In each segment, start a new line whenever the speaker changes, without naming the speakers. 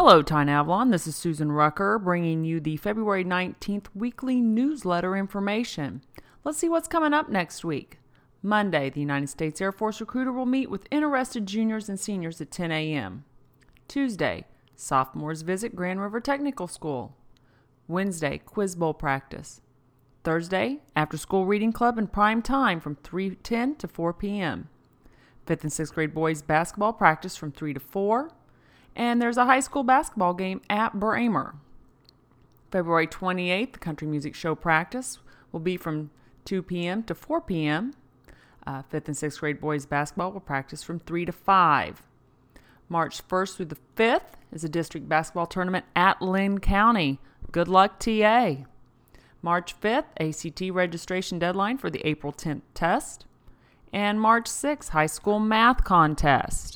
Hello, Tyne Avalon. This is Susan Rucker bringing you the February 19th weekly newsletter information. Let's see what's coming up next week. Monday, the United States Air Force recruiter will meet with interested juniors and seniors at 10 a.m. Tuesday, sophomores visit Grand River Technical School. Wednesday, quiz bowl practice. Thursday, after-school reading club and prime time from 3:10 to 4 p.m. 5th and 6th grade boys basketball practice from 3 to 4. And there's a high school basketball game at Bramer. February 28th, the country music show practice will be from 2 p.m. to 4 p.m. 5th and 6th grade boys basketball will practice from 3 to 5. March 1st through the 5th is a district basketball tournament at Lynn County. Good luck, TA. March 5th, ACT registration deadline for the April 10th test. And March 6th, high school math contest.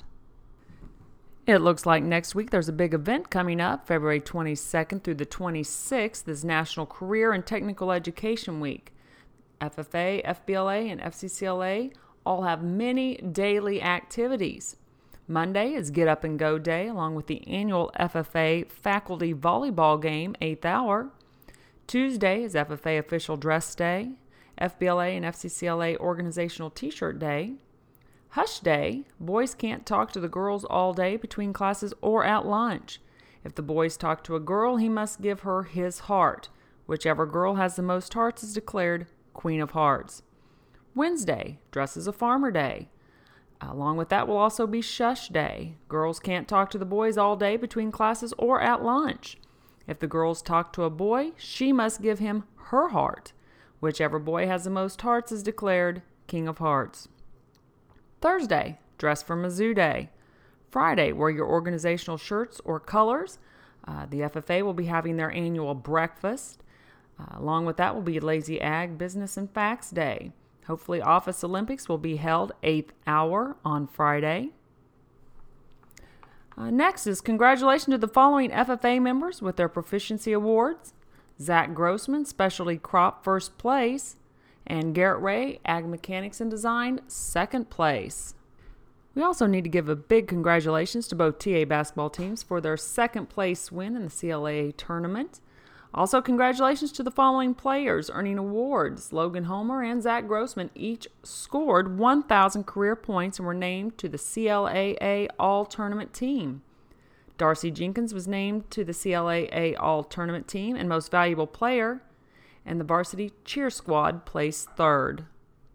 It looks like next week there's a big event coming up. February 22nd through the 26th is National Career and Technical Education Week. FFA, FBLA, and FCCLA all have many daily activities. Monday is Get Up and Go Day, along with the annual FFA Faculty Volleyball Game, 8th hour. Tuesday is FFA Official Dress Day, FBLA and FCCLA Organizational T-Shirt Day. Hush Day, boys can't talk to the girls all day between classes or at lunch. If the boys talk to a girl, he must give her his heart. Whichever girl has the most hearts is declared Queen of Hearts. Wednesday, Dress as a Farmer Day. Along with that will also be Shush Day. Girls can't talk to the boys all day between classes or at lunch. If the girls talk to a boy, she must give him her heart. Whichever boy has the most hearts is declared King of Hearts. Thursday, Dress for Mizzou Day. Friday, wear your organizational shirts or colors. The FFA will be having their annual breakfast. Along with that will be Lazy Ag Business and Facts Day. Hopefully Office Olympics will be held 8th hour on Friday. Next is congratulations to the following FFA members with their proficiency awards. Zach Grossman, Specialty Crop, 1st place. And Garrett Ray, Ag Mechanics and Design, 2nd place. We also need to give a big congratulations to both TA basketball teams for their 2nd place win in the CLAA tournament. Also, congratulations to the following players earning awards. Logan Homer and Zach Grossman each scored 1,000 career points and were named to the CLAA All-Tournament team. Darcy Jenkins was named to the CLAA All-Tournament team and Most Valuable Player, and the varsity cheer squad placed 3rd.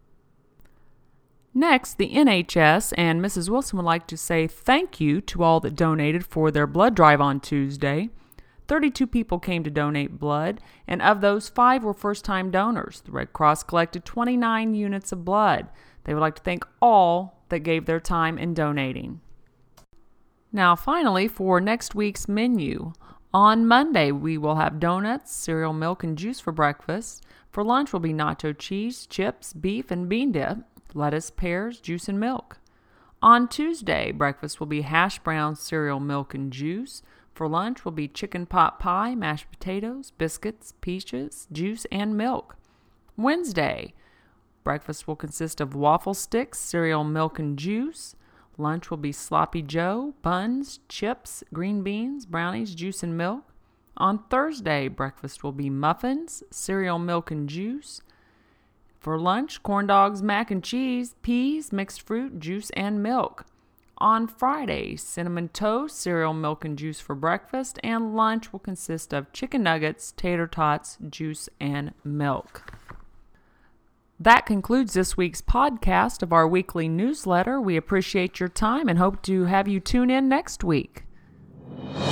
Next, the NHS and Mrs. Wilson would like to say thank you to all that donated for their blood drive on Tuesday. 32 people came to donate blood, and of those, 5 were first-time donors. The Red Cross collected 29 units of blood. They would like to thank all that gave their time in donating. Now, finally, for next week's menu. On Monday, we will have donuts, cereal, milk, and juice for breakfast. For lunch will be nacho cheese, chips, beef, and bean dip, lettuce, pears, juice, and milk. On Tuesday, breakfast will be hash browns, cereal, milk, and juice. For lunch will be chicken pot pie, mashed potatoes, biscuits, peaches, juice, and milk. Wednesday, breakfast will consist of waffle sticks, cereal, milk, and juice. Lunch will be sloppy joe, buns, chips, green beans, brownies, juice, and milk. On Thursday, breakfast will be muffins, cereal, milk, and juice. For lunch, corn dogs, mac and cheese, peas, mixed fruit, juice, and milk. On Friday, cinnamon toast, cereal, milk, and juice for breakfast. And lunch will consist of chicken nuggets, tater tots, juice, and milk. That concludes this week's podcast of our weekly newsletter. We appreciate your time and hope to have you tune in next week.